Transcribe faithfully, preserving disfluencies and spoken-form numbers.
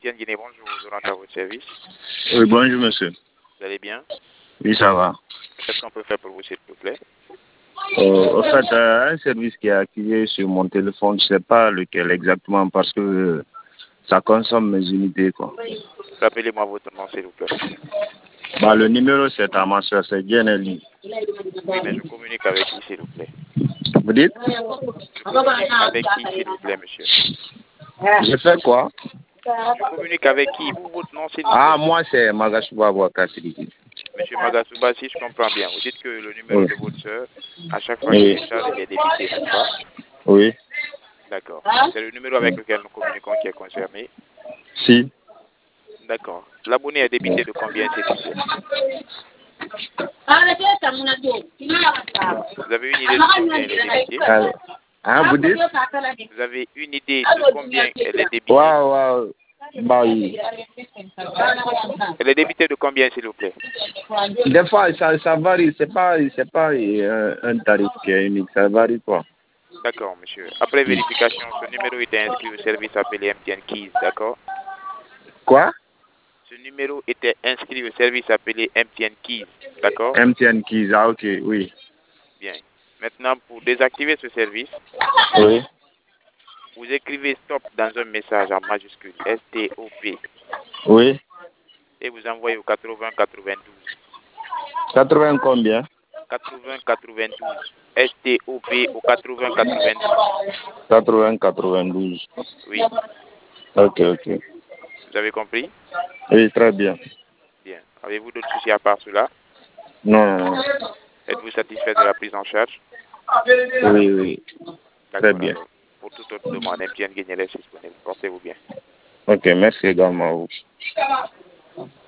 Tiens, Guinée, bonjour, je rentre à votre service. Oui, bonjour monsieur. Vous allez bien? Oui, ça va. Qu'est-ce qu'on peut faire pour vous, s'il vous plaît? Euh, en fait, euh, un service qui est activé sur mon téléphone, je ne sais pas lequel exactement parce que euh, ça consomme mes unités, quoi. Rappelez-moi votre nom, s'il vous plaît. Bah, le numéro, c'est à ma soeur, c'est Jenny. Oui, mais je communique avec qui, s'il vous plaît? Vous dites? Je communique avec qui, s'il vous plaît, monsieur? Je fais quoi? Je communique avec qui? Vous, votre nom, s'il vous Ah, plaît? moi, c'est Magasuba Wakasiri. Monsieur Magasuba, si je comprends bien, vous dites que le numéro Oui. de votre soeur, à chaque fois qu'il Oui. décharge, il est débité, n'est-ce pas? Oui. D'accord. C'est le numéro avec lequel nous communiquons qui est concerné. Si. D'accord. L'abonné est débité de combien, s'il vous plaît? Vous avez une idée de combien il est débité? Euh, hein, vous dites? Vous avez une idée de combien elle est débitée? Waouh, waouh. Bah oui. Elle est débitée de combien, s'il vous plaît? Des fois, ça, ça varie. C'est pas, c'est pas euh, un tarif qui est unique. Ça varie quoi. D'accord, monsieur. Après vérification, ce numéro était inscrit au service appelé M T N Keys, d'accord? Quoi? Ce numéro était inscrit au service appelé M T N Keys, d'accord? M T N Keys, ah ok, oui. Bien. Maintenant, pour désactiver ce service, Oui. vous écrivez stop dans un message en majuscule, S T O P, Oui. et vous envoyez au quatre-vingts quatre-vingt-douze. quatre-vingts combien? quatre-vingts quatre-vingt-douze. S T O P au quatre-vingts quatre-vingt-douze. quatre-vingts quatre-vingt-douze. Oui. Ok, ok. Vous avez compris? Oui, très bien. Bien. Avez-vous d'autres soucis à part cela? Non, non, non. Êtes-vous satisfait de la prise en charge? Oui, oui. Très D'accord, bien. alors. Pour toute autre demande, M T N Guinée est disponible. Portez-vous bien. Ok, merci également à vous.